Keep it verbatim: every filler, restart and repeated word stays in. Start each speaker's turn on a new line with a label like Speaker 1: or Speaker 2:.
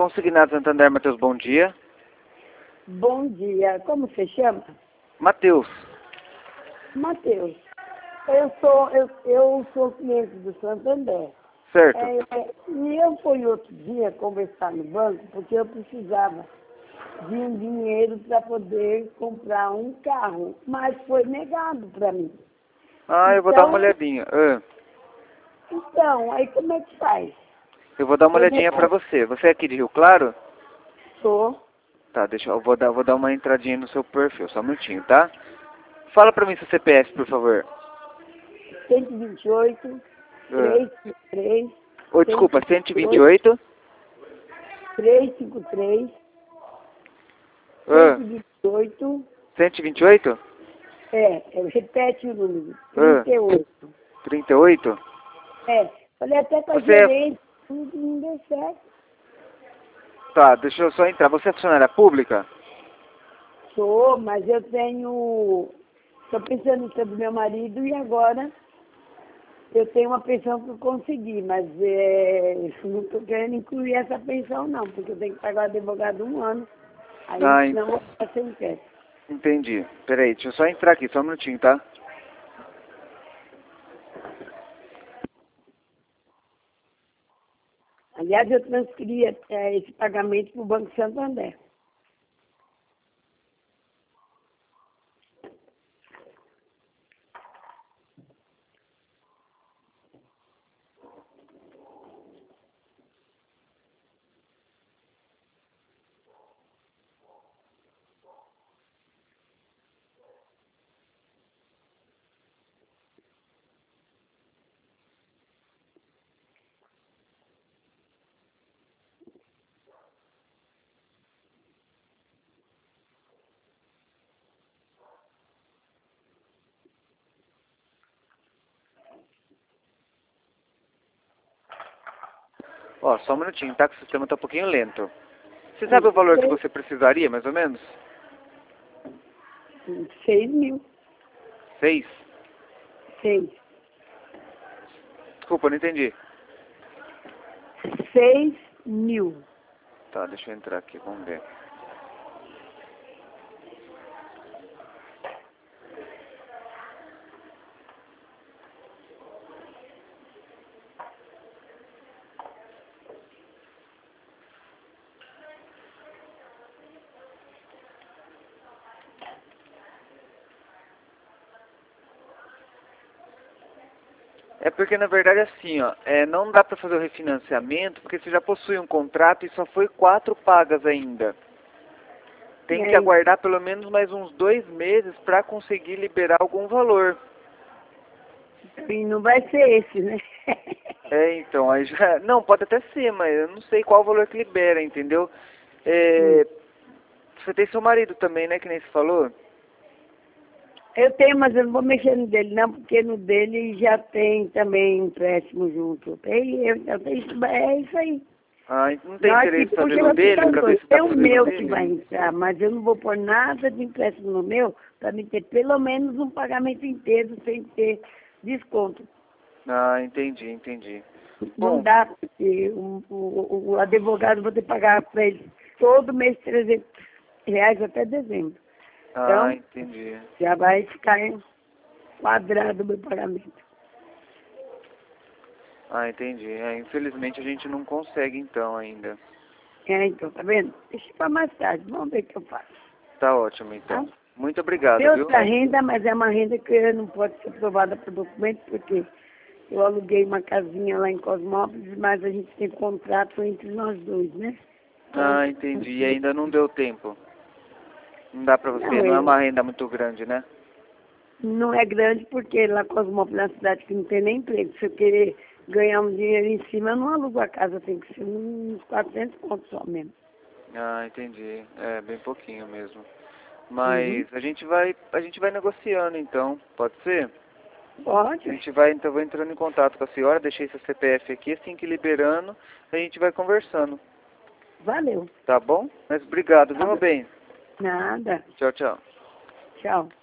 Speaker 1: Consignado Santander, Matheus, bom dia.
Speaker 2: Bom dia. Como você chama?
Speaker 1: Matheus.
Speaker 2: Matheus. Eu sou, eu, eu sou cliente do Santander.
Speaker 1: Certo.
Speaker 2: É, é, e eu fui outro dia conversar no banco porque eu precisava de um dinheiro para poder comprar um carro, mas foi negado para mim.
Speaker 1: Ah, eu vou
Speaker 2: Então-
Speaker 1: dar uma olhadinha. Ah,
Speaker 2: Então, aí como é que faz?
Speaker 1: eu vou dar uma
Speaker 2: Eu
Speaker 1: olhadinha
Speaker 2: não-
Speaker 1: pra você. Você é aqui de Rio Claro?
Speaker 2: Sou
Speaker 1: Tá, deixa eu vou dar, vou dar uma entradinha no seu perfil, só um minutinho, tá? Fala pra mim seu C P F, por favor.
Speaker 2: cento e vinte e oito,
Speaker 1: Ah.
Speaker 2: trezentos e cinquenta e três,
Speaker 1: Ô, desculpa, cento e vinte e oito?
Speaker 2: trezentos e cinquenta e três,
Speaker 1: Ah,
Speaker 2: cento e vinte e oito,
Speaker 1: cento e vinte e oito?
Speaker 2: é, é, repete o número,
Speaker 1: Ah.
Speaker 2: trinta e oito.
Speaker 1: trinta e oito?
Speaker 2: É, falei até com a
Speaker 1: Você é-
Speaker 2: gerente, tudo não deu certo.
Speaker 1: Tá, deixa eu só entrar. Você é funcionária pública?
Speaker 2: Sou, mas eu tenho, estou pensando em ser do meu marido e agora eu tenho uma pensão que eu consegui, mas é, não estou querendo incluir essa pensão não, porque eu tenho que pagar o advogado um ano, aí
Speaker 1: Ah,
Speaker 2: senão eu vou ficar sem crédito.
Speaker 1: Entendi. Peraí, deixa eu só entrar aqui, só um minutinho, tá?
Speaker 2: Aliás, eu transferi é, esse pagamento para o Banco Santander.
Speaker 1: Ó, só um minutinho, tá? Que o sistema tá um pouquinho lento. Você sabe o valor que você precisaria, mais ou menos?
Speaker 2: Seis mil.
Speaker 1: Seis?
Speaker 2: Seis.
Speaker 1: Desculpa, não entendi.
Speaker 2: Seis mil.
Speaker 1: Tá, deixa eu entrar aqui, vamos ver. É porque, na verdade, assim, ó, é, não dá pra fazer o refinanciamento porque você já possui um contrato e só foi quatro pagas ainda. Tem
Speaker 2: E
Speaker 1: que
Speaker 2: aí?
Speaker 1: aguardar pelo menos mais uns dois meses pra conseguir liberar algum valor.
Speaker 2: E não vai ser esse, né?
Speaker 1: É, então, aí já... Não, pode até ser, mas eu não sei qual valor que libera, entendeu? É... Você tem seu marido também, né, que nem você falou?
Speaker 2: Eu tenho, mas eu não vou mexer no dele, não, porque no dele já tem também empréstimo junto. Tem, eu, eu tenho, é isso aí.
Speaker 1: Ah, não tem
Speaker 2: Não,
Speaker 1: interesse
Speaker 2: que
Speaker 1: em fazer
Speaker 2: puxa
Speaker 1: no
Speaker 2: vai
Speaker 1: dele,
Speaker 2: ficar
Speaker 1: pra ver
Speaker 2: dois.
Speaker 1: se tá
Speaker 2: É o
Speaker 1: fazendo
Speaker 2: meu
Speaker 1: nele?
Speaker 2: que vai entrar, mas eu não vou pôr nada de empréstimo no meu, para me ter pelo menos um pagamento inteiro sem ter desconto.
Speaker 1: Ah, entendi, entendi.
Speaker 2: Não
Speaker 1: Bom,
Speaker 2: dá, porque o, o, o advogado vai ter que pagar para ele todo mês trezentos reais até dezembro.
Speaker 1: ah,
Speaker 2: Então,
Speaker 1: entendi.
Speaker 2: já vai ficar quadrado o meu pagamento.
Speaker 1: Ah, entendi. É, infelizmente a gente não consegue então ainda.
Speaker 2: É, então, tá vendo? Deixa para mais tarde, vamos ver o que eu faço.
Speaker 1: Tá ótimo então.
Speaker 2: Tá?
Speaker 1: Muito obrigado,
Speaker 2: Tem
Speaker 1: viu?
Speaker 2: outra renda, mas é uma renda que não pode ser aprovada por documento, porque eu aluguei uma casinha lá em Cosmópolis, mas a gente tem contrato entre nós dois, né?
Speaker 1: Ah, entendi. E ainda não deu tempo. Não dá pra você,
Speaker 2: Não,
Speaker 1: não, é
Speaker 2: eu-
Speaker 1: uma renda muito grande, né?
Speaker 2: Não é grande porque lá Cosmópolis é uma cidade que não tem nem emprego. Se eu querer ganhar um dinheiro em cima, eu não alugo a casa, tem que ser uns quatrocentos pontos só mesmo.
Speaker 1: Ah, entendi. É, bem pouquinho mesmo. Mas
Speaker 2: Uhum.
Speaker 1: a gente vai, a gente vai negociando então, pode ser? A
Speaker 2: Pode,
Speaker 1: gente vai, então, vou entrando em contato com a senhora, deixei seu C P F aqui, assim que liberando, a gente vai conversando,
Speaker 2: valeu.
Speaker 1: tá bom? Mas obrigado, viu,
Speaker 2: Tá
Speaker 1: meu
Speaker 2: bom.
Speaker 1: bem?
Speaker 2: Nada.
Speaker 1: Tchau, tchau.
Speaker 2: Tchau.